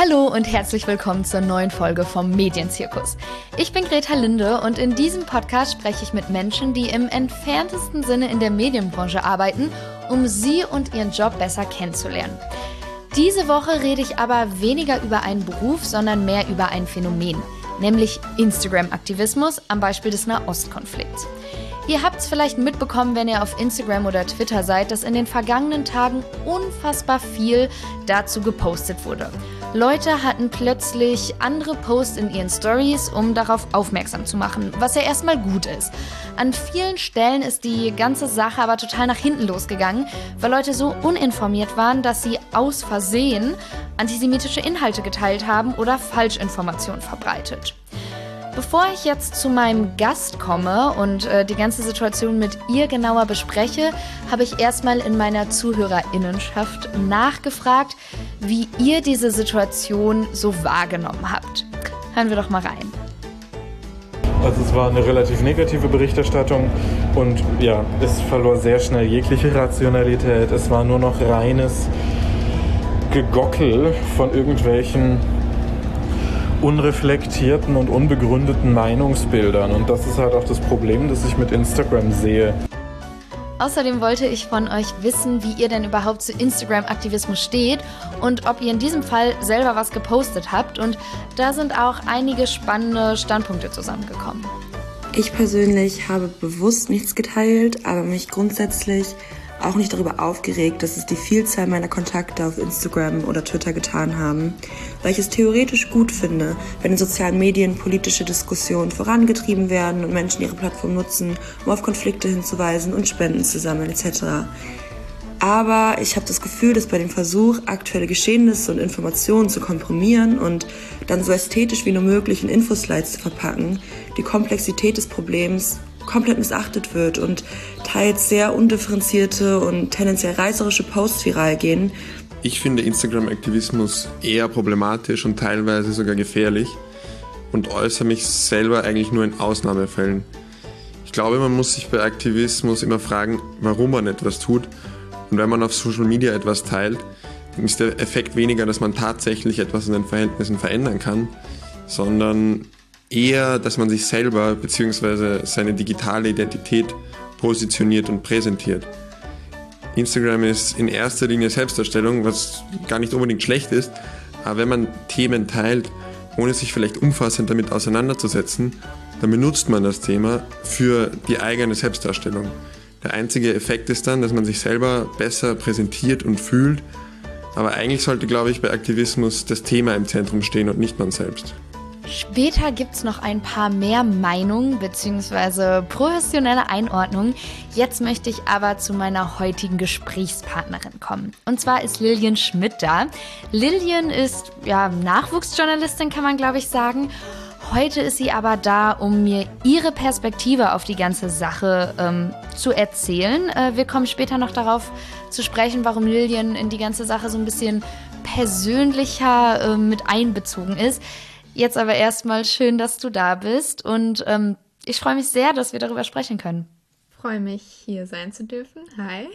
Hallo und herzlich willkommen zur neuen Folge vom Medienzirkus. Ich bin Greta Linde und in diesem Podcast spreche ich mit Menschen, die im entferntesten Sinne in der Medienbranche arbeiten, um sie und ihren Job besser kennenzulernen. Diese Woche rede ich aber weniger über einen Beruf, sondern mehr über ein Phänomen, nämlich Instagram-Aktivismus am Beispiel des Nahostkonflikts. Ihr habt es vielleicht mitbekommen, wenn ihr auf Instagram oder Twitter seid, dass in den vergangenen Tagen unfassbar viel dazu gepostet wurde. Leute hatten plötzlich andere Posts in ihren Stories, um darauf aufmerksam zu machen, was ja erstmal gut ist. An vielen Stellen ist die ganze Sache aber total nach hinten losgegangen, weil Leute so uninformiert waren, dass sie aus Versehen antisemitische Inhalte geteilt haben oder Falschinformationen verbreitet. Bevor ich jetzt zu meinem Gast komme und die ganze Situation mit ihr genauer bespreche, habe ich erstmal in meiner ZuhörerInnenschaft nachgefragt, wie ihr diese Situation so wahrgenommen habt. Hören wir doch mal rein. Also es war eine relativ negative Berichterstattung und ja, es verlor sehr schnell jegliche Rationalität. Es war nur noch reines Gegockel von irgendwelchen unreflektierten und unbegründeten Meinungsbildern. Und das ist halt auch das Problem, das ich mit Instagram sehe. Außerdem wollte ich von euch wissen, wie ihr denn überhaupt zu Instagram-Aktivismus steht und ob ihr in diesem Fall selber was gepostet habt. Und da sind auch einige spannende Standpunkte zusammengekommen. Ich persönlich habe bewusst nichts geteilt, aber mich grundsätzlich auch nicht darüber aufgeregt, dass es die Vielzahl meiner Kontakte auf Instagram oder Twitter getan haben, weil ich es theoretisch gut finde, wenn in sozialen Medien politische Diskussionen vorangetrieben werden und Menschen ihre Plattform nutzen, um auf Konflikte hinzuweisen und Spenden zu sammeln etc. Aber ich habe das Gefühl, dass bei dem Versuch, aktuelle Geschehnisse und Informationen zu komprimieren und dann so ästhetisch wie nur möglich in Infoslides zu verpacken, die Komplexität des Problems komplett missachtet wird und teils sehr undifferenzierte und tendenziell reißerische Posts viral gehen. Ich finde Instagram-Aktivismus eher problematisch und teilweise sogar gefährlich und äußere mich selber eigentlich nur in Ausnahmefällen. Ich glaube, man muss sich bei Aktivismus immer fragen, warum man etwas tut. Und wenn man auf Social Media etwas teilt, dann ist der Effekt weniger, dass man tatsächlich etwas in den Verhältnissen verändern kann, sondern eher, dass man sich selber bzw. seine digitale Identität positioniert und präsentiert. Instagram ist in erster Linie Selbstdarstellung, was gar nicht unbedingt schlecht ist, aber wenn man Themen teilt, ohne sich vielleicht umfassend damit auseinanderzusetzen, dann benutzt man das Thema für die eigene Selbstdarstellung. Der einzige Effekt ist dann, dass man sich selber besser präsentiert und fühlt, aber eigentlich sollte, glaube ich, bei Aktivismus das Thema im Zentrum stehen und nicht man selbst. Später gibt es noch ein paar mehr Meinungen bzw. professionelle Einordnungen. Jetzt möchte ich aber zu meiner heutigen Gesprächspartnerin kommen. Und zwar ist Lilian Schmidt da. Lilian ist Nachwuchsjournalistin, kann man glaube ich sagen. Heute ist sie aber da, um mir ihre Perspektive auf die ganze Sache zu erzählen. Wir kommen später noch darauf zu sprechen, warum Lilian in die ganze Sache so ein bisschen persönlicher mit einbezogen ist. Jetzt aber erstmal schön, dass du da bist und ich freue mich sehr, dass wir darüber sprechen können. Freue mich, hier sein zu dürfen. Hi.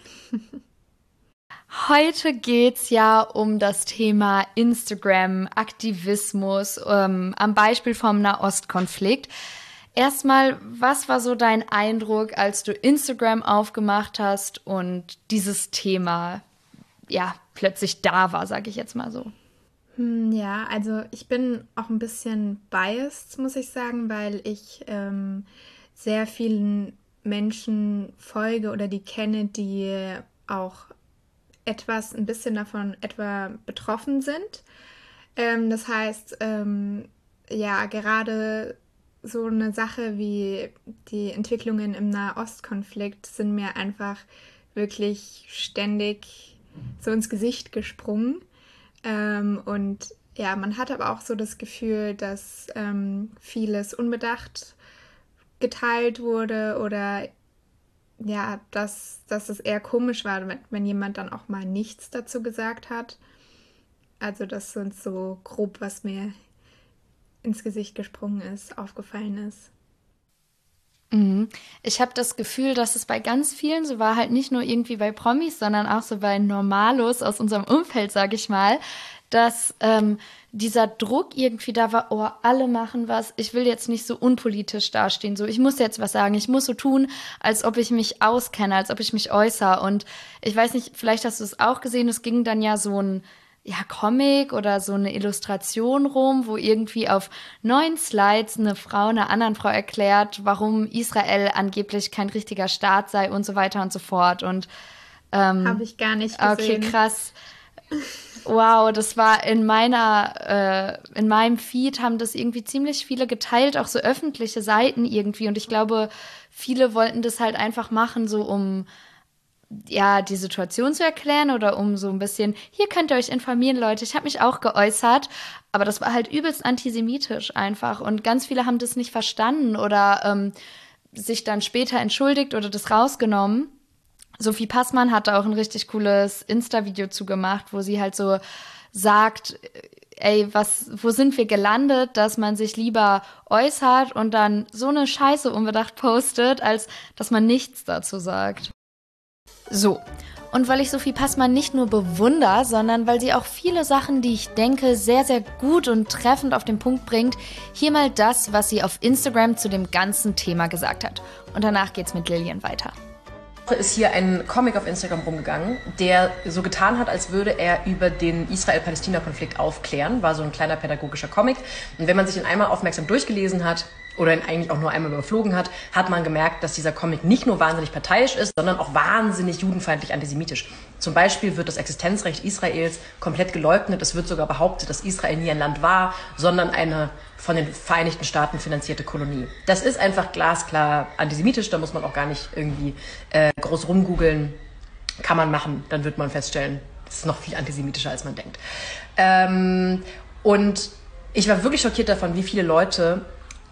Heute geht's ja um das Thema Instagram, Aktivismus, am Beispiel vom Nahostkonflikt. Erstmal, was war so dein Eindruck, als du Instagram aufgemacht hast und dieses Thema plötzlich da war, sage ich jetzt mal so? Ja, also ich bin auch ein bisschen biased, muss ich sagen, weil ich sehr vielen Menschen folge oder die kenne, die auch ein bisschen davon etwa betroffen sind. Das heißt, gerade so eine Sache wie die Entwicklungen im Nahostkonflikt sind mir einfach wirklich ständig so ins Gesicht gesprungen. Und ja, man hat aber auch so das Gefühl, dass vieles unbedacht geteilt wurde oder ja, dass es eher komisch war, wenn jemand dann auch mal nichts dazu gesagt hat. Also das sind so grob, was mir ins Gesicht gesprungen ist, aufgefallen ist. Ich habe das Gefühl, dass es bei ganz vielen so war, halt nicht nur irgendwie bei Promis, sondern auch so bei Normalos aus unserem Umfeld, sage ich mal, dass dieser Druck irgendwie da war, oh, alle machen was, ich will jetzt nicht so unpolitisch dastehen, so, ich muss jetzt was sagen, ich muss so tun, als ob ich mich auskenne, als ob ich mich äußere. Und ich weiß nicht, vielleicht hast du es auch gesehen, es ging dann ja so ein Comic oder so eine Illustration rum, wo irgendwie auf 9 Slides eine Frau einer anderen Frau erklärt, warum Israel angeblich kein richtiger Staat sei und so weiter und so fort. Und habe ich gar nicht gesehen. Okay, krass. Wow, das war in meinem Feed haben das irgendwie ziemlich viele geteilt, auch so öffentliche Seiten irgendwie. Und ich glaube, viele wollten das halt einfach machen, so um die Situation zu erklären oder um so ein bisschen, hier könnt ihr euch informieren, Leute, ich habe mich auch geäußert, aber das war halt übelst antisemitisch einfach und ganz viele haben das nicht verstanden oder sich dann später entschuldigt oder das rausgenommen. Sophie Passmann hat da auch ein richtig cooles Insta-Video zugemacht, wo sie halt so sagt, ey, wo sind wir gelandet, dass man sich lieber äußert und dann so eine Scheiße unbedacht postet, als dass man nichts dazu sagt. So, und weil ich Sophie Passmann nicht nur bewundere, sondern weil sie auch viele Sachen, die ich denke, sehr, sehr gut und treffend auf den Punkt bringt, hier mal das, was sie auf Instagram zu dem ganzen Thema gesagt hat. Und danach geht's mit Lilian weiter. Ist hier ein Comic auf Instagram rumgegangen, der so getan hat, als würde er über den Israel-Palästina-Konflikt aufklären. War so ein kleiner pädagogischer Comic. Und wenn man sich ihn einmal aufmerksam durchgelesen hat oder ihn eigentlich auch nur einmal überflogen hat, hat man gemerkt, dass dieser Comic nicht nur wahnsinnig parteiisch ist, sondern auch wahnsinnig judenfeindlich antisemitisch. Zum Beispiel wird das Existenzrecht Israels komplett geleugnet. Es wird sogar behauptet, dass Israel nie ein Land war, sondern eine von den Vereinigten Staaten finanzierte Kolonie. Das ist einfach glasklar antisemitisch, da muss man auch gar nicht irgendwie groß rumgoogeln. Kann man machen, dann wird man feststellen, das ist noch viel antisemitischer, als man denkt. Und ich war wirklich schockiert davon, wie viele Leute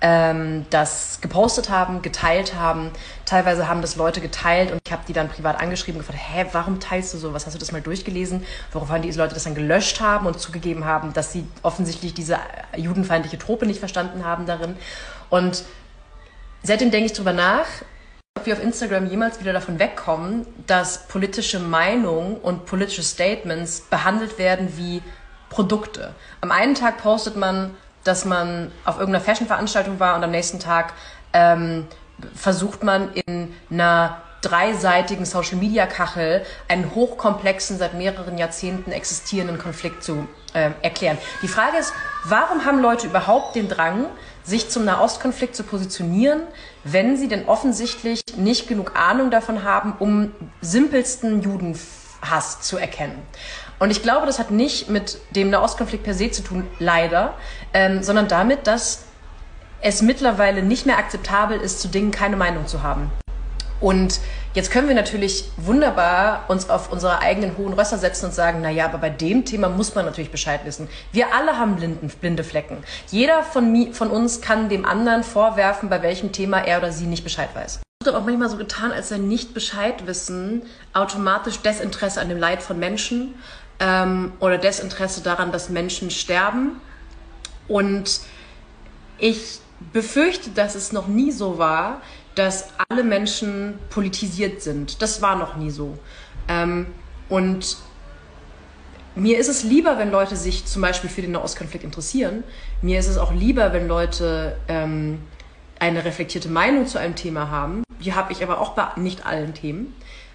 das gepostet haben, geteilt haben. Teilweise haben das Leute geteilt und ich habe die dann privat angeschrieben und gefragt, warum teilst du sowas? Hast du das mal durchgelesen? Woraufhin die Leute das dann gelöscht haben und zugegeben haben, dass sie offensichtlich diese judenfeindliche Trope nicht verstanden haben darin. Und seitdem denke ich drüber nach, ob wir auf Instagram jemals wieder davon wegkommen, dass politische Meinung und politische Statements behandelt werden wie Produkte. Am einen Tag postet man, dass man auf irgendeiner Fashion-Veranstaltung war und am nächsten Tag versucht man in einer 3-seitigen Social-Media-Kachel einen hochkomplexen, seit mehreren Jahrzehnten existierenden Konflikt zu erklären. Die Frage ist, warum haben Leute überhaupt den Drang, sich zum Nahostkonflikt zu positionieren, wenn sie denn offensichtlich nicht genug Ahnung davon haben, um simpelsten Judenhass zu erkennen? Und ich glaube, das hat nicht mit dem Nahostkonflikt per se zu tun, leider, sondern damit, dass es mittlerweile nicht mehr akzeptabel ist, zu Dingen keine Meinung zu haben. Und jetzt können wir natürlich wunderbar uns auf unsere eigenen hohen Rösser setzen und sagen, naja, aber bei dem Thema muss man natürlich Bescheid wissen. Wir alle haben blinde Flecken. Jeder von uns kann dem anderen vorwerfen, bei welchem Thema er oder sie nicht Bescheid weiß. Es wird auch manchmal so getan, als sei nicht Bescheid wissen automatisch Desinteresse an dem Leid von Menschen oder Desinteresse daran, dass Menschen sterben. Und ich befürchte, dass es noch nie so war, dass alle Menschen politisiert sind. Das war noch nie so. Und mir ist es lieber, wenn Leute sich zum Beispiel für den Nahostkonflikt interessieren. Mir ist es auch lieber, wenn Leute eine reflektierte Meinung zu einem Thema haben. Die habe ich aber auch bei nicht allen Themen.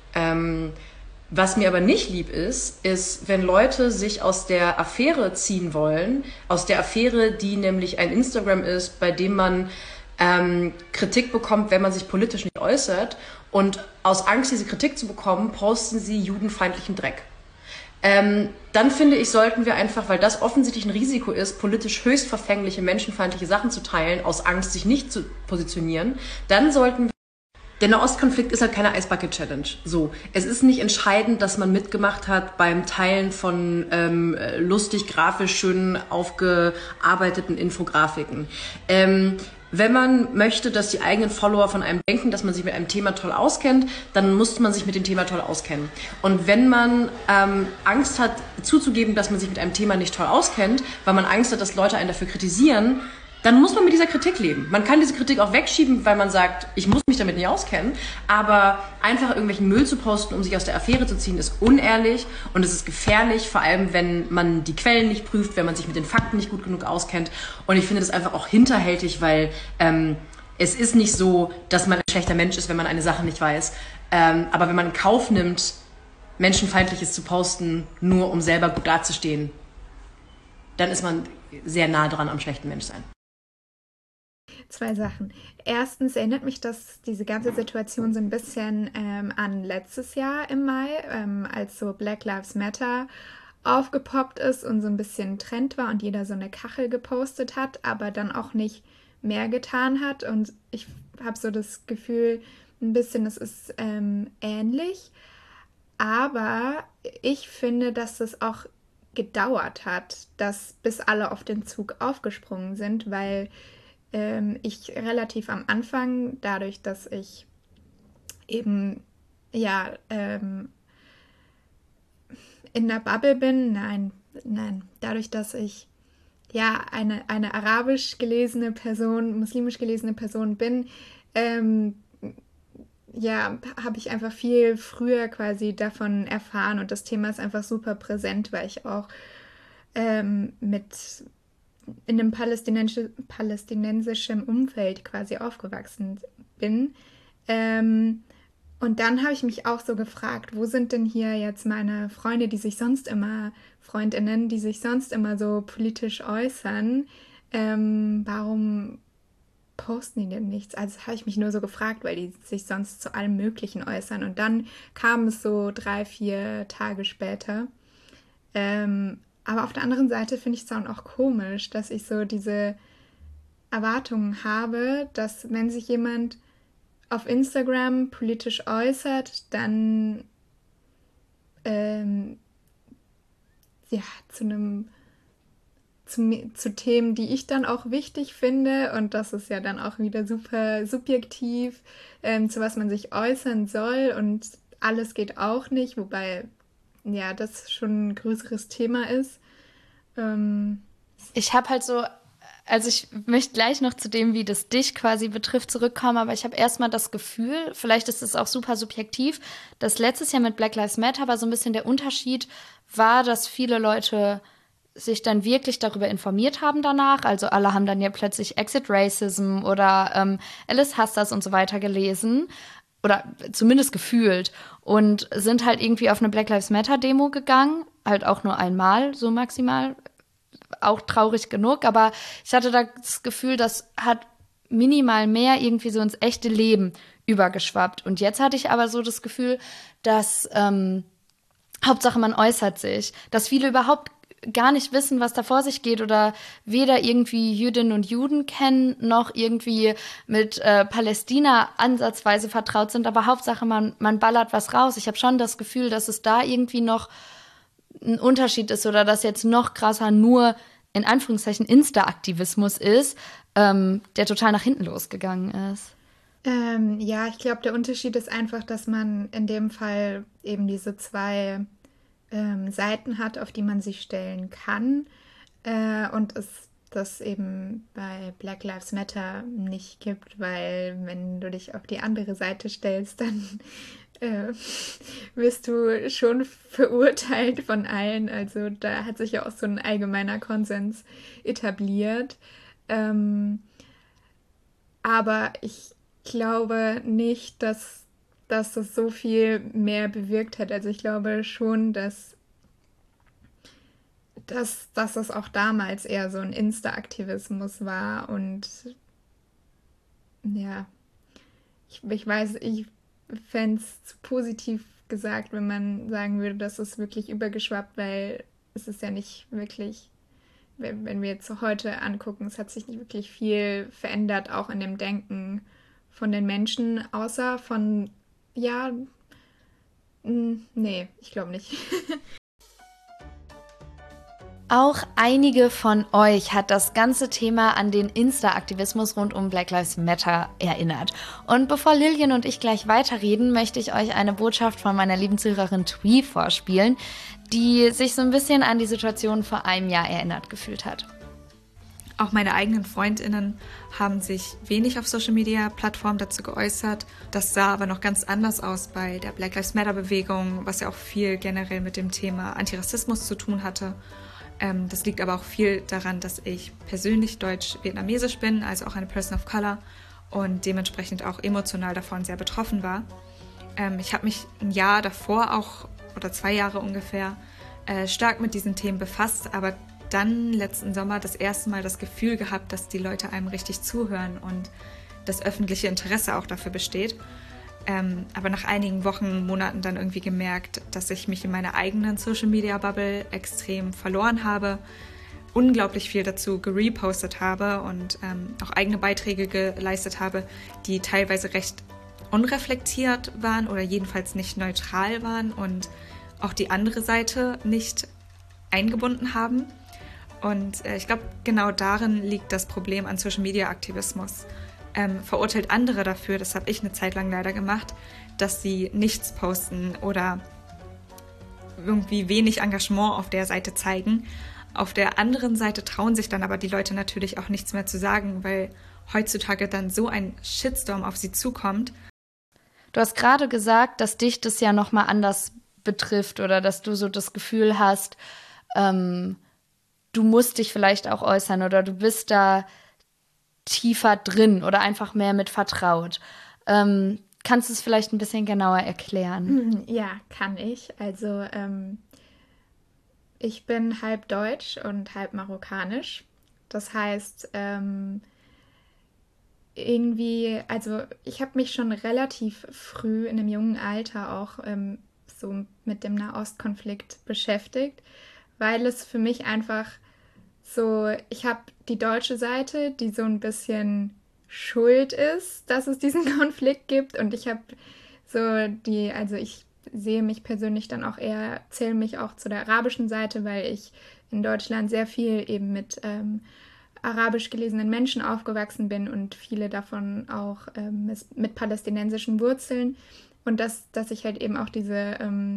Was mir aber nicht lieb ist, wenn Leute sich aus der Affäre ziehen wollen, aus der Affäre, die nämlich ein Instagram ist, bei dem man Kritik bekommt, wenn man sich politisch nicht äußert, und aus Angst, diese Kritik zu bekommen, posten sie judenfeindlichen Dreck. Dann finde ich, sollten wir einfach, weil das offensichtlich ein Risiko ist, politisch höchst verfängliche, menschenfeindliche Sachen zu teilen, aus Angst, sich nicht zu positionieren, dann sollten wir. Der Nahostkonflikt ist halt keine Eisbucket-Challenge. So, es ist nicht entscheidend, dass man mitgemacht hat beim Teilen von lustig, grafisch, schön aufgearbeiteten Infografiken. Wenn man möchte, dass die eigenen Follower von einem denken, dass man sich mit einem Thema toll auskennt, dann muss man sich mit dem Thema toll auskennen. Und wenn man Angst hat, zuzugeben, dass man sich mit einem Thema nicht toll auskennt, weil man Angst hat, dass Leute einen dafür kritisieren, dann muss man mit dieser Kritik leben. Man kann diese Kritik auch wegschieben, weil man sagt, ich muss mich damit nicht auskennen, aber einfach irgendwelchen Müll zu posten, um sich aus der Affäre zu ziehen, ist unehrlich und es ist gefährlich, vor allem wenn man die Quellen nicht prüft, wenn man sich mit den Fakten nicht gut genug auskennt. Und ich finde das einfach auch hinterhältig, weil es ist nicht so, dass man ein schlechter Mensch ist, wenn man eine Sache nicht weiß. Aber wenn man in Kauf nimmt, Menschenfeindliches zu posten, nur um selber gut dazustehen, dann ist man sehr nah dran am schlechten Menschsein. 2 Sachen. Erstens erinnert mich diese ganze Situation so ein bisschen an letztes Jahr im Mai, als so Black Lives Matter aufgepoppt ist und so ein bisschen Trend war und jeder so eine Kachel gepostet hat, aber dann auch nicht mehr getan hat. Und ich habe so das Gefühl, ein bisschen, es ist ähnlich. Aber ich finde, dass es auch gedauert hat, bis alle auf den Zug aufgesprungen sind, weil ich relativ am Anfang, dadurch, dass ich eben in der Bubble bin, dadurch, dass ich eine arabisch gelesene Person, muslimisch gelesene Person bin, habe ich einfach viel früher quasi davon erfahren und das Thema ist einfach super präsent, weil ich auch in einem palästinensischen Umfeld quasi aufgewachsen bin. Und dann habe ich mich auch so gefragt, wo sind denn hier jetzt meine Freunde, Freundinnen, die sich sonst immer so politisch äußern? Warum posten die denn nichts? Also habe ich mich nur so gefragt, weil die sich sonst zu allem Möglichen äußern. Und dann kam es so 3-4 Tage später. Aber auf der anderen Seite finde ich es dann auch komisch, dass ich so diese Erwartungen habe, dass wenn sich jemand auf Instagram politisch äußert, dann zu Themen, die ich dann auch wichtig finde, und das ist ja dann auch wieder super subjektiv, zu was man sich äußern soll, und alles geht auch nicht, wobei ja das schon ein größeres Thema ist. Ich habe halt so, also ich möchte gleich noch zu dem, wie das dich quasi betrifft, zurückkommen, aber ich habe erstmal das Gefühl, vielleicht ist es auch super subjektiv, dass letztes Jahr mit Black Lives Matter aber so ein bisschen der Unterschied war, dass viele Leute sich dann wirklich darüber informiert haben danach. Also alle haben dann ja plötzlich Exit Racism oder Alice Hasters und so weiter gelesen oder zumindest gefühlt und sind halt irgendwie auf eine Black Lives Matter Demo gegangen, halt auch nur einmal, so maximal, auch traurig genug, aber ich hatte das Gefühl, das hat minimal mehr irgendwie so ins echte Leben übergeschwappt. Und jetzt hatte ich aber so das Gefühl, dass Hauptsache man äußert sich, dass viele überhaupt gar nicht wissen, was da vor sich geht oder weder irgendwie Jüdinnen und Juden kennen, noch irgendwie mit Palästina ansatzweise vertraut sind, aber Hauptsache man ballert was raus. Ich habe schon das Gefühl, dass es da irgendwie noch ein Unterschied ist oder dass jetzt noch krasser nur in Anführungszeichen Insta-Aktivismus ist, der total nach hinten losgegangen ist. Ja, ich glaube, der Unterschied ist einfach, dass man in dem Fall eben diese 2 Seiten hat, auf die man sich stellen kann, und es das eben bei Black Lives Matter nicht gibt, weil wenn du dich auf die andere Seite stellst, dann wirst du schon verurteilt von allen. Also da hat sich ja auch so ein allgemeiner Konsens etabliert. Aber ich glaube nicht, dass das so viel mehr bewirkt hat. Also ich glaube schon, dass das auch damals eher so ein Insta-Aktivismus war. Und ja, ich weiß, ich fände es zu positiv gesagt, wenn man sagen würde, dass es wirklich übergeschwappt, weil es ist ja nicht wirklich, wenn wir jetzt so heute angucken, es hat sich nicht wirklich viel verändert, auch in dem Denken von den Menschen, außer von, nee, ich glaube nicht. Auch einige von euch hat das ganze Thema an den Insta-Aktivismus rund um Black Lives Matter erinnert. Und bevor Lilian und ich gleich weiterreden, möchte ich euch eine Botschaft von meiner lieben Zuhörerin Twee vorspielen, die sich so ein bisschen an die Situation vor einem Jahr erinnert gefühlt hat. Auch meine eigenen FreundInnen haben sich wenig auf Social-Media-Plattformen dazu geäußert. Das sah aber noch ganz anders aus bei der Black Lives Matter-Bewegung, was ja auch viel generell mit dem Thema Antirassismus zu tun hatte. Das liegt aber auch viel daran, dass ich persönlich deutsch-vietnamesisch bin, also auch eine Person of Color und dementsprechend auch emotional davon sehr betroffen war. Ich habe mich ein Jahr davor auch, oder 2 Jahre ungefähr, stark mit diesen Themen befasst, aber dann letzten Sommer das erste Mal das Gefühl gehabt, dass die Leute einem richtig zuhören und das öffentliche Interesse auch dafür besteht. Aber nach einigen Wochen, Monaten dann irgendwie gemerkt, dass ich mich in meiner eigenen Social-Media-Bubble extrem verloren habe, unglaublich viel dazu gerepostet habe und auch eigene Beiträge geleistet habe, die teilweise recht unreflektiert waren oder jedenfalls nicht neutral waren und auch die andere Seite nicht eingebunden haben. Und ich glaube, genau darin liegt das Problem an Social-Media-Aktivismus. Verurteilt andere dafür, das habe ich eine Zeit lang leider gemacht, dass sie nichts posten oder irgendwie wenig Engagement auf der Seite zeigen. Auf der anderen Seite trauen sich dann aber die Leute natürlich auch nichts mehr zu sagen, weil heutzutage dann so ein Shitstorm auf sie zukommt. Du hast gerade gesagt, dass dich das ja nochmal anders betrifft oder dass du so das Gefühl hast, du musst dich vielleicht auch äußern oder du bist da tiefer drin oder einfach mehr mit vertraut. Kannst du es vielleicht ein bisschen genauer erklären? Ja, kann ich. Also ich bin halb deutsch und halb marokkanisch. Das heißt, irgendwie, also ich habe mich schon relativ früh in einem jungen Alter auch so mit dem Nahostkonflikt beschäftigt, weil es für mich einfach so, ich habe die deutsche Seite, die so ein bisschen schuld ist, dass es diesen Konflikt gibt und ich habe so also ich sehe mich persönlich dann auch eher, zähle mich auch zu der arabischen Seite, weil ich in Deutschland sehr viel eben mit arabisch gelesenen Menschen aufgewachsen bin und viele davon auch mit palästinensischen Wurzeln und dass ich halt eben auch diese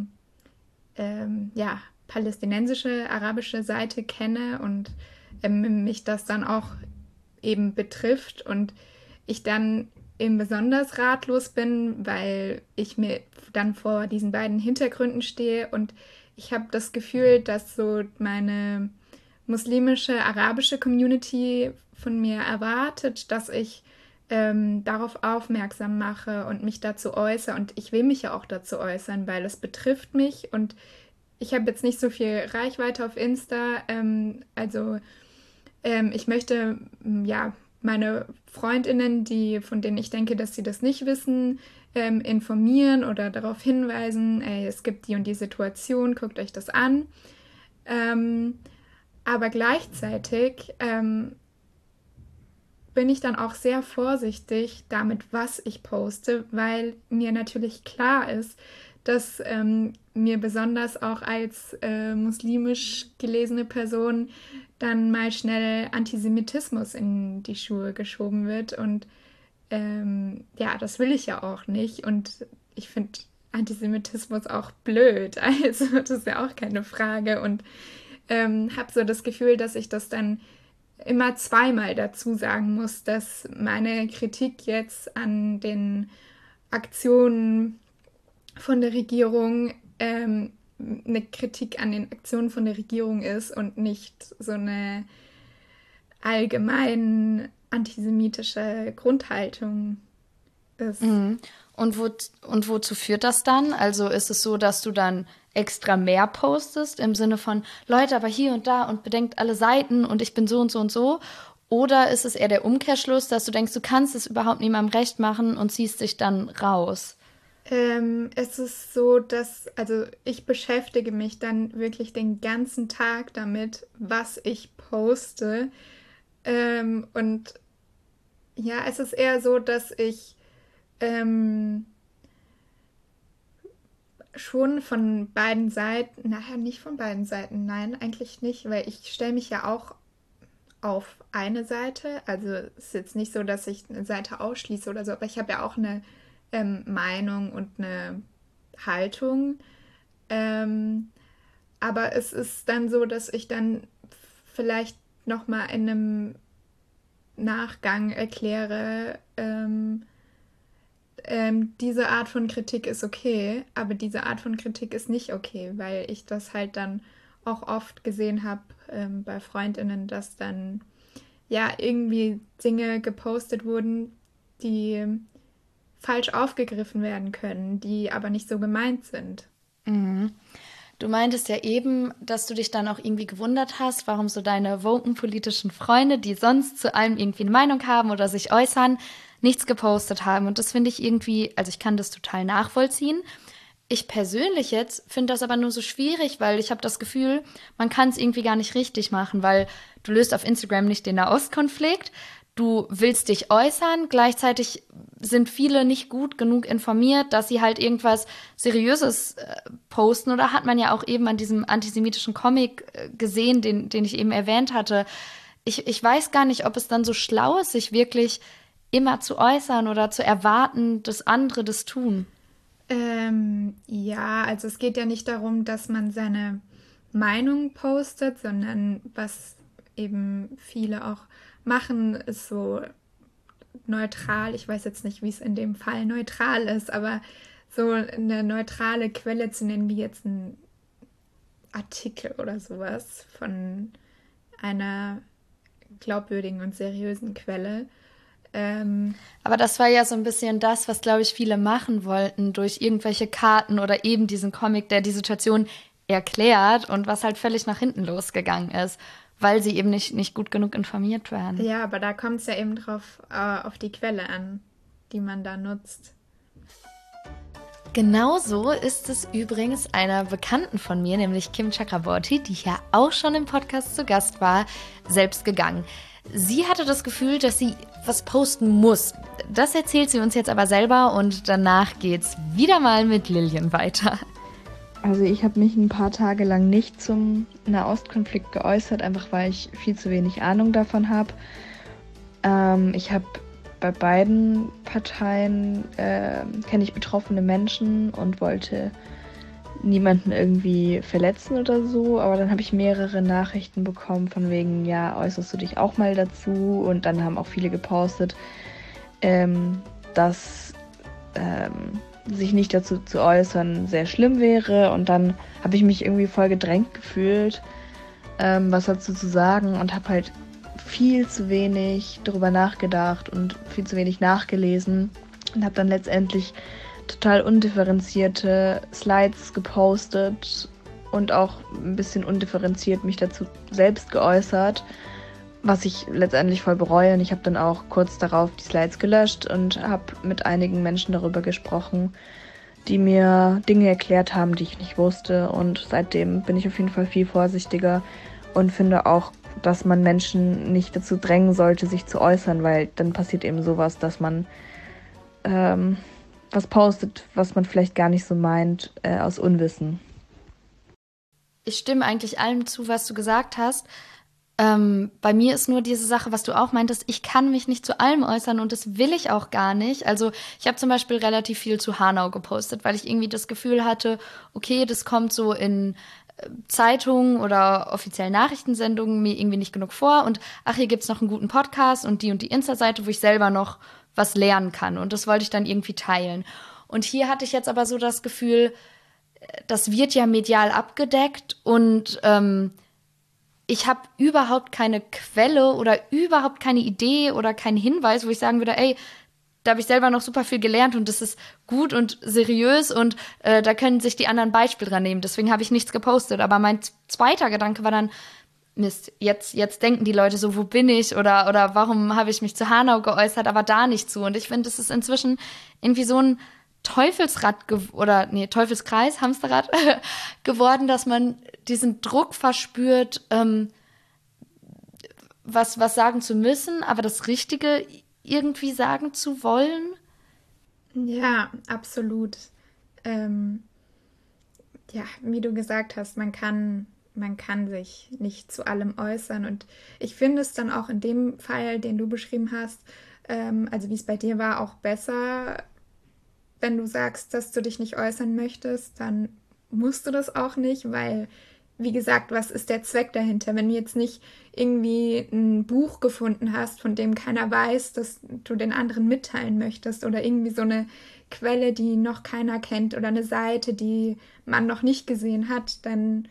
ja, palästinensische, arabische Seite kenne und mich das dann auch eben betrifft und ich dann eben besonders ratlos bin, weil ich mir dann vor diesen beiden Hintergründen stehe und ich habe das Gefühl, dass so meine muslimische, arabische Community von mir erwartet, dass ich darauf aufmerksam mache und mich dazu äußere und ich will mich ja auch dazu äußern, weil es betrifft mich und ich habe jetzt nicht so viel Reichweite auf Insta, ich möchte ja meine FreundInnen, von denen ich denke, dass sie das nicht wissen, informieren oder darauf hinweisen, ey, es gibt die und die Situation, guckt euch das an. Aber gleichzeitig bin ich dann auch sehr vorsichtig damit, was ich poste, weil mir natürlich klar ist, dass mir besonders auch als muslimisch gelesene Person dann mal schnell Antisemitismus in die Schuhe geschoben wird. Und ja, das will ich ja auch nicht. Und ich finde Antisemitismus auch blöd. Also das ist ja auch keine Frage. Und habe so das Gefühl, dass ich das dann immer zweimal dazu sagen muss, dass meine Kritik jetzt an den Aktionen von der Regierung eine Kritik an den Aktionen von der Regierung ist und nicht so eine allgemein antisemitische Grundhaltung ist. Mhm. Und wozu führt das dann? Also ist es so, dass du dann extra mehr postest im Sinne von, Leute, aber hier und da und bedenkt alle Seiten und ich bin so und so und so? Oder ist es eher der Umkehrschluss, dass du denkst, du kannst es überhaupt niemandem recht machen und ziehst dich dann raus? Es ist so, dass, also ich beschäftige mich dann wirklich den ganzen Tag damit, was ich poste. Und ja, es ist eher so, dass ich schon von beiden Seiten, naja, nicht von beiden Seiten, nein, eigentlich nicht, weil ich stelle mich ja auch auf eine Seite. Also es ist jetzt nicht so, dass ich eine Seite ausschließe oder so, aber ich habe ja auch eine Meinung und eine Haltung. Aber es ist dann so, dass ich dann vielleicht nochmal in einem Nachgang erkläre, diese Art von Kritik ist okay, aber diese Art von Kritik ist nicht okay, weil ich das halt dann auch oft gesehen habe bei FreundInnen, dass dann ja irgendwie Dinge gepostet wurden, die falsch aufgegriffen werden können, die aber nicht so gemeint sind. Mhm. Du meintest ja eben, dass du dich dann auch irgendwie gewundert hast, warum so deine woken politischen Freunde, die sonst zu allem irgendwie eine Meinung haben oder sich äußern, nichts gepostet haben. Und das finde ich irgendwie, also ich kann das total nachvollziehen. Ich persönlich jetzt finde das aber nur so schwierig, weil ich habe das Gefühl, man kann es irgendwie gar nicht richtig machen, weil du löst auf Instagram nicht den Nahostkonflikt, du willst dich äußern, gleichzeitig sind viele nicht gut genug informiert, dass sie halt irgendwas Seriöses posten. Oder hat man ja auch eben an diesem antisemitischen Comic gesehen, den ich eben erwähnt hatte. Ich weiß gar nicht, ob es dann so schlau ist, sich wirklich immer zu äußern oder zu erwarten, dass andere das tun. Ja, also es geht ja nicht darum, dass man seine Meinung postet, sondern was eben viele auch machen, ist so neutral. Ich weiß jetzt nicht, wie es in dem Fall neutral ist, aber so eine neutrale Quelle zu nennen, wie jetzt ein Artikel oder sowas von einer glaubwürdigen und seriösen Quelle. Aber das war ja so ein bisschen das, was, glaube ich, viele machen wollten durch irgendwelche Karten oder eben diesen Comic, der die Situation erklärt und was halt völlig nach hinten losgegangen ist, weil sie eben nicht gut genug informiert werden. Ja, aber da kommt es ja eben drauf auf die Quelle an, die man da nutzt. Genauso ist es übrigens einer Bekannten von mir, nämlich Kim Chakraborty, die ja auch schon im Podcast zu Gast war, selbst gegangen. Sie hatte das Gefühl, dass sie was posten muss. Das erzählt sie uns jetzt aber selber und danach geht's wieder mal mit Lilian weiter. Also ich habe mich ein paar Tage lang nicht zum Nahostkonflikt geäußert, einfach weil ich viel zu wenig Ahnung davon habe. Ich habe bei beiden Parteien kenne ich betroffene Menschen und wollte niemanden irgendwie verletzen oder so, aber dann habe ich mehrere Nachrichten bekommen von wegen, ja, äußerst du dich auch mal dazu, und dann haben auch viele gepostet, dass sich nicht dazu zu äußern sehr schlimm wäre, und dann habe ich mich irgendwie voll gedrängt gefühlt, was dazu zu sagen, und habe halt viel zu wenig darüber nachgedacht und viel zu wenig nachgelesen und habe dann letztendlich total undifferenzierte Slides gepostet und auch ein bisschen undifferenziert mich dazu selbst geäußert, was ich letztendlich voll bereue. Und ich habe dann auch kurz darauf die Slides gelöscht und habe mit einigen Menschen darüber gesprochen, die mir Dinge erklärt haben, die ich nicht wusste. Und seitdem bin ich auf jeden Fall viel vorsichtiger und finde auch, dass man Menschen nicht dazu drängen sollte, sich zu äußern, weil dann passiert eben sowas, dass man was postet, was man vielleicht gar nicht so meint, aus Unwissen. Ich stimme eigentlich allem zu, was du gesagt hast. Bei mir ist nur diese Sache, was du auch meintest, ich kann mich nicht zu allem äußern und das will ich auch gar nicht. Also ich habe zum Beispiel relativ viel zu Hanau gepostet, weil ich irgendwie das Gefühl hatte, okay, das kommt so in Zeitungen oder offiziellen Nachrichtensendungen mir irgendwie nicht genug vor und ach, hier gibt's noch einen guten Podcast und die Insta-Seite, wo ich selber noch was lernen kann, und das wollte ich dann irgendwie teilen. Und hier hatte ich jetzt aber so das Gefühl, das wird ja medial abgedeckt und ich habe überhaupt keine Quelle oder überhaupt keine Idee oder keinen Hinweis, wo ich sagen würde, ey, da habe ich selber noch super viel gelernt und das ist gut und seriös und da können sich die anderen Beispiel dran nehmen. Deswegen habe ich nichts gepostet. Aber mein zweiter Gedanke war dann, Mist, jetzt denken die Leute so, wo bin ich oder warum habe ich mich zu Hanau geäußert, aber da nicht zu. Und ich finde, das ist inzwischen irgendwie so ein Teufelskreis, Hamsterrad geworden, dass man diesen Druck verspürt, was sagen zu müssen, aber das Richtige irgendwie sagen zu wollen. Ja, absolut. Ja, wie du gesagt hast, man kann sich nicht zu allem äußern. Und ich finde es dann auch in dem Fall, den du beschrieben hast, also wie es bei dir war, auch besser, wenn du sagst, dass du dich nicht äußern möchtest, dann musst du das auch nicht, weil wie gesagt, was ist der Zweck dahinter? Wenn du jetzt nicht irgendwie ein Buch gefunden hast, von dem keiner weiß, dass du den anderen mitteilen möchtest oder irgendwie so eine Quelle, die noch keiner kennt oder eine Seite, die man noch nicht gesehen hat, dann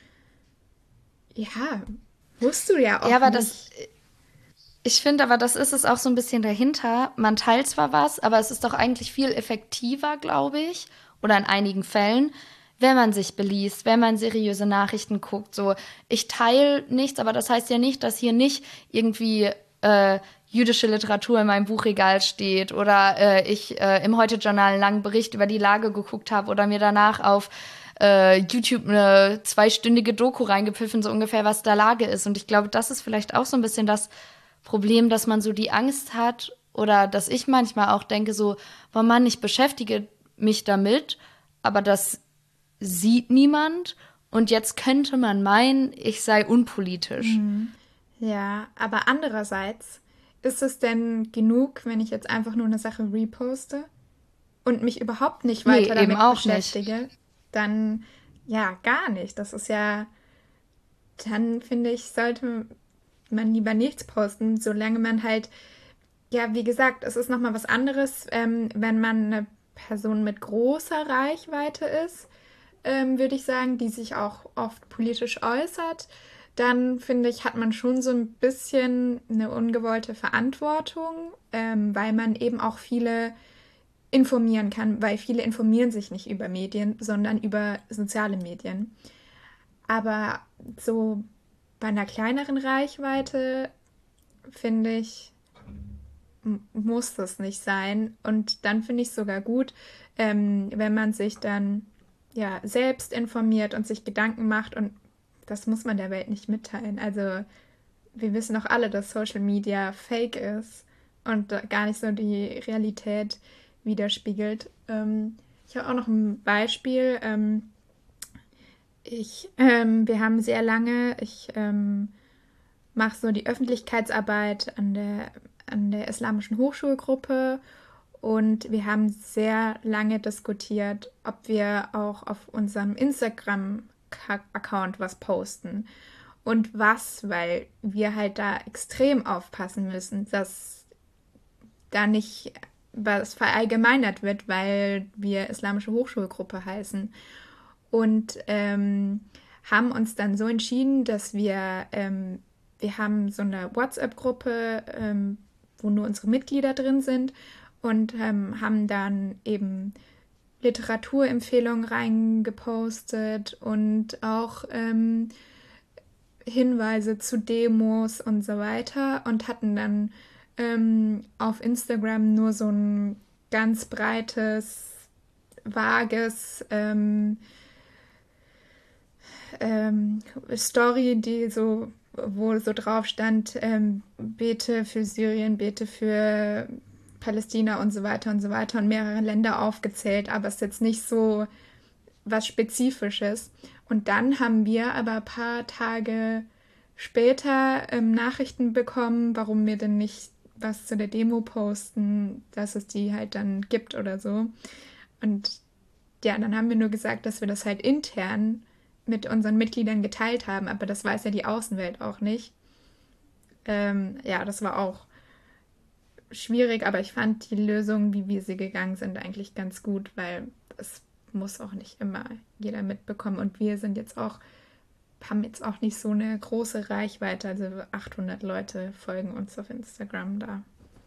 ja, musst du ja auch Ja, aber nicht. ich finde aber, das ist es auch so ein bisschen dahinter. Man teilt zwar was, aber es ist doch eigentlich viel effektiver, glaube ich, oder in einigen Fällen, wenn man sich beliest, wenn man seriöse Nachrichten guckt. So, ich teile nichts, aber das heißt ja nicht, dass hier nicht irgendwie jüdische Literatur in meinem Buchregal steht oder ich im Heute-Journal einen langen Bericht über die Lage geguckt habe oder mir danach auf YouTube eine 2-stündige Doku reingepfiffen, so ungefähr, was da Lage ist. Und ich glaube, das ist vielleicht auch so ein bisschen das Problem, dass man so die Angst hat oder dass ich manchmal auch denke so, oh Mann, ich beschäftige mich damit, aber das sieht niemand und jetzt könnte man meinen, ich sei unpolitisch. Ja, aber andererseits, ist es denn genug, wenn ich jetzt einfach nur eine Sache reposte und mich überhaupt nicht Nee, weiter eben damit auch nicht. beschäftige? Dann ja, gar nicht. Das ist ja, dann finde ich, sollte man lieber nichts posten, solange man halt, ja, wie gesagt, es ist nochmal was anderes, wenn man eine Person mit großer Reichweite ist, würde ich sagen, die sich auch oft politisch äußert, dann finde ich, hat man schon so ein bisschen eine ungewollte Verantwortung, weil man eben auch viele informieren kann, weil viele informieren sich nicht über Medien, sondern über soziale Medien. Aber so bei einer kleineren Reichweite, finde ich, muss das nicht sein. Und dann finde ich es sogar gut, wenn man sich dann ja selbst informiert und sich Gedanken macht. Und das muss man der Welt nicht mitteilen. Also wir wissen doch alle, dass Social Media fake ist und gar nicht so die Realität widerspiegelt. Ich habe auch noch ein Beispiel. Wir haben sehr lange, ich mache so die Öffentlichkeitsarbeit an der Islamischen Hochschulgruppe und wir haben sehr lange diskutiert, ob wir auch auf unserem Instagram-Account was posten und was, weil wir halt da extrem aufpassen müssen, dass da nicht was verallgemeinert wird, weil wir Islamische Hochschulgruppe heißen. Und haben uns dann so entschieden, dass wir haben so eine WhatsApp-Gruppe, wo nur unsere Mitglieder drin sind und haben dann eben Literaturempfehlungen reingepostet und auch Hinweise zu Demos und so weiter und hatten dann auf Instagram nur so ein ganz breites, vages Story, die so, wo so drauf stand, bete für Syrien, bete für Palästina und so weiter und mehrere Länder aufgezählt, aber es ist jetzt nicht so was Spezifisches. Und dann haben wir aber ein paar Tage später Nachrichten bekommen, warum wir denn nicht was zu der Demo posten, dass es die halt dann gibt oder so. Und ja, dann haben wir nur gesagt, dass wir das halt intern mit unseren Mitgliedern geteilt haben, aber das weiß ja die Außenwelt auch nicht. Ja, das war auch schwierig, aber ich fand die Lösung, wie wir sie gegangen sind, eigentlich ganz gut, weil es muss auch nicht immer jeder mitbekommen und wir sind jetzt auch, haben jetzt auch nicht so eine große Reichweite, also 800 Leute folgen uns auf Instagram da.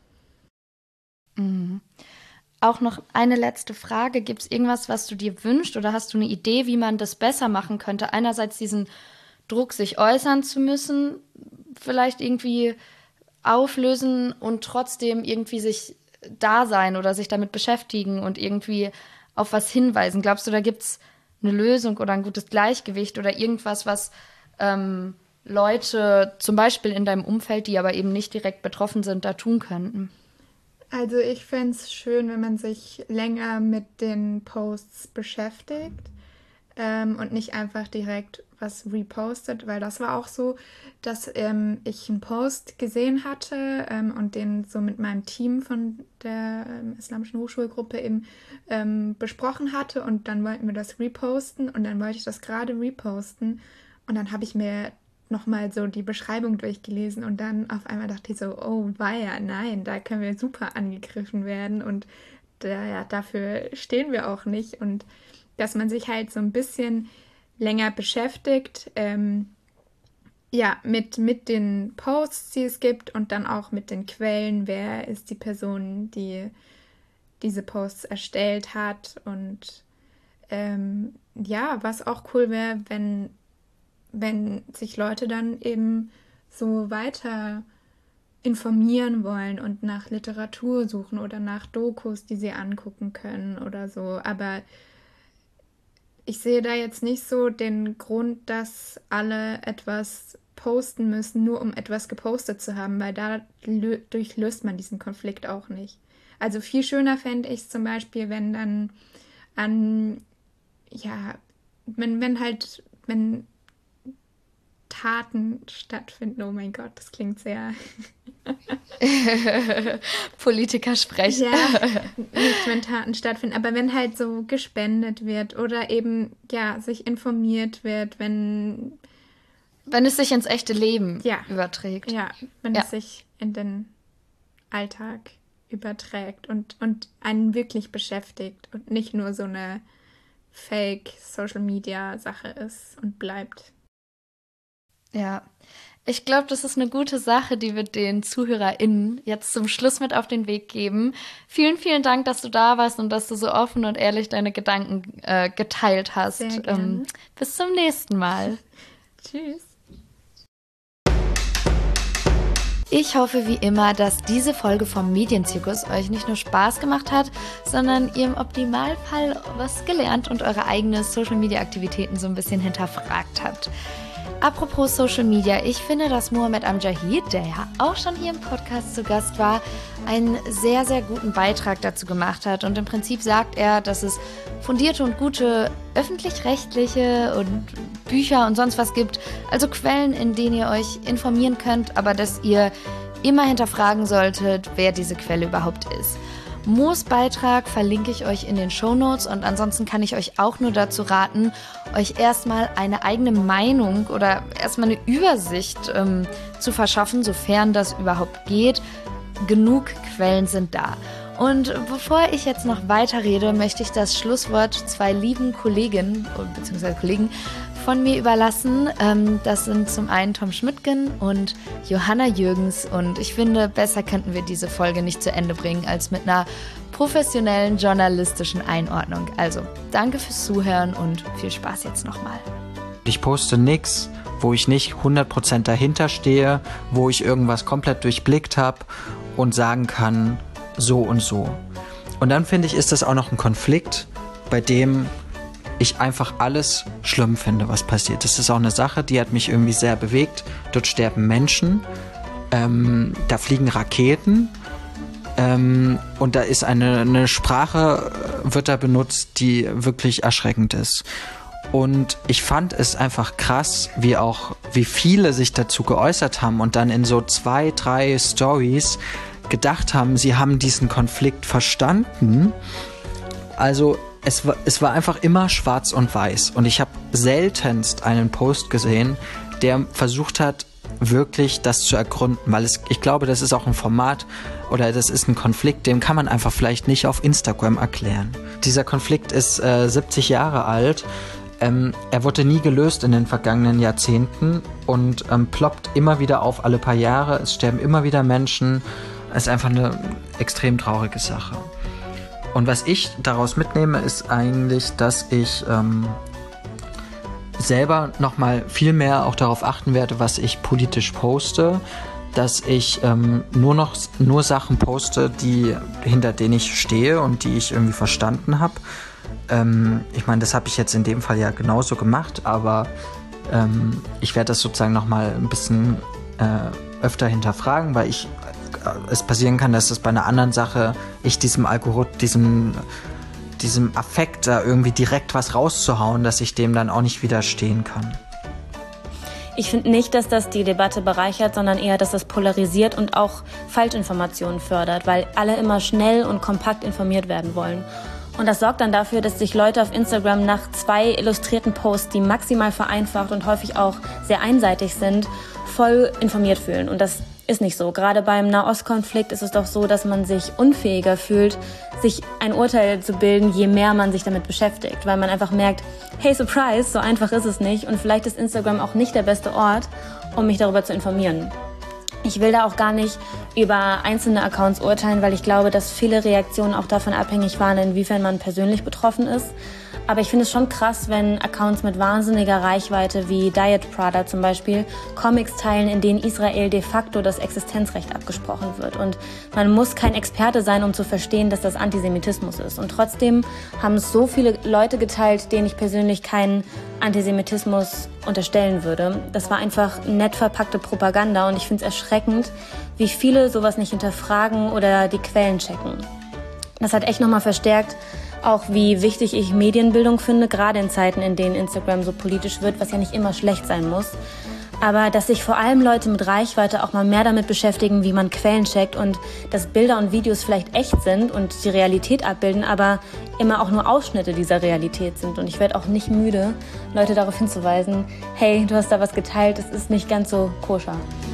Mhm. Auch noch eine letzte Frage. Gibt es irgendwas, was du dir wünschst oder hast du eine Idee, wie man das besser machen könnte? Einerseits diesen Druck, sich äußern zu müssen, vielleicht irgendwie auflösen und trotzdem irgendwie sich da sein oder sich damit beschäftigen und irgendwie auf was hinweisen. Glaubst du, da gibt es eine Lösung oder ein gutes Gleichgewicht oder irgendwas, was Leute zum Beispiel in deinem Umfeld, die aber eben nicht direkt betroffen sind, da tun könnten? Also ich fände es schön, wenn man sich länger mit den Posts beschäftigt und nicht einfach direkt was repostet, weil das war auch so, dass ich einen Post gesehen hatte und den so mit meinem Team von der Islamischen Hochschulgruppe eben besprochen hatte und dann wollten wir das reposten und dann wollte ich das gerade reposten Und dann habe ich mir nochmal so die Beschreibung durchgelesen und dann auf einmal dachte ich so, oh weia, nein, da können wir super angegriffen werden und dafür stehen wir auch nicht. Und dass man sich halt so ein bisschen länger beschäftigt, mit den Posts, die es gibt und dann auch mit den Quellen, wer ist die Person, die diese Posts erstellt hat. Und was auch cool wäre, wenn sich Leute dann eben so weiter informieren wollen und nach Literatur suchen oder nach Dokus, die sie angucken können oder so. Aber ich sehe da jetzt nicht so den Grund, dass alle etwas posten müssen, nur um etwas gepostet zu haben, weil dadurch löst man diesen Konflikt auch nicht. Also viel schöner fände ich es zum Beispiel, wenn dann wenn Taten stattfinden. Oh mein Gott, das klingt sehr Politiker-Sprech. Ja, nicht wenn Taten stattfinden, aber wenn halt so gespendet wird oder eben, sich informiert wird, wenn es sich ins echte Leben überträgt. Ja, wenn es sich in den Alltag überträgt und einen wirklich beschäftigt und nicht nur so eine Fake-Social-Media-Sache ist und bleibt. Ja, ich glaube, das ist eine gute Sache, die wir den ZuhörerInnen jetzt zum Schluss mit auf den Weg geben. Vielen, vielen Dank, dass du da warst und dass du so offen und ehrlich deine Gedanken geteilt hast. Sehr gerne. Bis zum nächsten Mal. Tschüss. Ich hoffe wie immer, dass diese Folge vom Medienzirkus euch nicht nur Spaß gemacht hat, sondern ihr im Optimalfall was gelernt und eure eigenen Social-Media-Aktivitäten so ein bisschen hinterfragt habt. Apropos Social Media, ich finde, dass Mohamed Amjahid, der ja auch schon hier im Podcast zu Gast war, einen sehr, sehr guten Beitrag dazu gemacht hat. Und im Prinzip sagt er, dass es fundierte und gute öffentlich-rechtliche und Bücher und sonst was gibt, also Quellen, in denen ihr euch informieren könnt, aber dass ihr immer hinterfragen solltet, wer diese Quelle überhaupt ist. Mo's Beitrag verlinke ich euch in den Shownotes und ansonsten kann ich euch auch nur dazu raten, euch erstmal eine eigene Meinung oder erstmal eine Übersicht zu verschaffen, sofern das überhaupt geht. Genug Quellen sind da. Und bevor ich jetzt noch weiterrede, möchte ich das Schlusswort zwei lieben Kolleginnen bzw. Kollegen von mir überlassen. Das sind zum einen Tom Schmidtgen und Johanna Jürgens. Und ich finde, besser könnten wir diese Folge nicht zu Ende bringen, als mit einer professionellen journalistischen Einordnung. Also, danke fürs Zuhören und viel Spaß jetzt nochmal. Ich poste nichts, wo ich nicht 100% dahinter stehe, wo ich irgendwas komplett durchblickt habe und sagen kann, so und so. Und dann finde ich, ist das auch noch ein Konflikt, bei dem ich einfach alles schlimm finde, was passiert. Das ist auch eine Sache, die hat mich irgendwie sehr bewegt. Dort sterben Menschen, da fliegen Raketen und da ist eine Sprache, wird da benutzt, die wirklich erschreckend ist. Und ich fand es einfach krass, wie viele sich dazu geäußert haben und dann in so 2, 3 Stories gedacht haben, sie haben diesen Konflikt verstanden. Also es war einfach immer schwarz und weiß. Und ich habe seltenst einen Post gesehen, der versucht hat, wirklich das zu ergründen. Weil ich glaube, das ist auch ein Format oder das ist ein Konflikt, den kann man einfach vielleicht nicht auf Instagram erklären. Dieser Konflikt ist 70 Jahre alt. Er wurde nie gelöst in den vergangenen Jahrzehnten und ploppt immer wieder auf alle paar Jahre. Es sterben immer wieder Menschen. Es ist einfach eine extrem traurige Sache. Und was ich daraus mitnehme, ist eigentlich, dass ich selber nochmal viel mehr auch darauf achten werde, was ich politisch poste, dass ich nur Sachen poste, hinter denen ich stehe und die ich irgendwie verstanden habe. Ich meine, das habe ich jetzt in dem Fall ja genauso gemacht, aber ich werde das sozusagen nochmal ein bisschen öfter hinterfragen, weil es passieren kann, dass es bei einer anderen Sache ich diesem Affekt da irgendwie direkt was rauszuhauen, dass ich dem dann auch nicht widerstehen kann. Ich finde nicht, dass das die Debatte bereichert, sondern eher, dass das polarisiert und auch Falschinformationen fördert, weil alle immer schnell und kompakt informiert werden wollen. Und das sorgt dann dafür, dass sich Leute auf Instagram nach 2 illustrierten Posts, die maximal vereinfacht und häufig auch sehr einseitig sind, voll informiert fühlen. Und das ist nicht so. Gerade beim Nahostkonflikt ist es doch so, dass man sich unfähiger fühlt, sich ein Urteil zu bilden, je mehr man sich damit beschäftigt. Weil man einfach merkt, hey, surprise, so einfach ist es nicht. Und vielleicht ist Instagram auch nicht der beste Ort, um mich darüber zu informieren. Ich will da auch gar nicht über einzelne Accounts urteilen, weil ich glaube, dass viele Reaktionen auch davon abhängig waren, inwiefern man persönlich betroffen ist. Aber ich finde es schon krass, wenn Accounts mit wahnsinniger Reichweite wie Diet Prada zum Beispiel Comics teilen, in denen Israel de facto das Existenzrecht abgesprochen wird. Und man muss kein Experte sein, um zu verstehen, dass das Antisemitismus ist. Und trotzdem haben es so viele Leute geteilt, denen ich persönlich keinen Antisemitismus unterstellen würde. Das war einfach nett verpackte Propaganda und ich finde es erschreckend, wie viele sowas nicht hinterfragen oder die Quellen checken. Das hat echt nochmal verstärkt, auch wie wichtig ich Medienbildung finde, gerade in Zeiten, in denen Instagram so politisch wird, was ja nicht immer schlecht sein muss. Aber dass sich vor allem Leute mit Reichweite auch mal mehr damit beschäftigen, wie man Quellen checkt und dass Bilder und Videos vielleicht echt sind und die Realität abbilden, aber immer auch nur Ausschnitte dieser Realität sind. Und ich werde auch nicht müde, Leute darauf hinzuweisen, hey, du hast da was geteilt, es ist nicht ganz so koscher.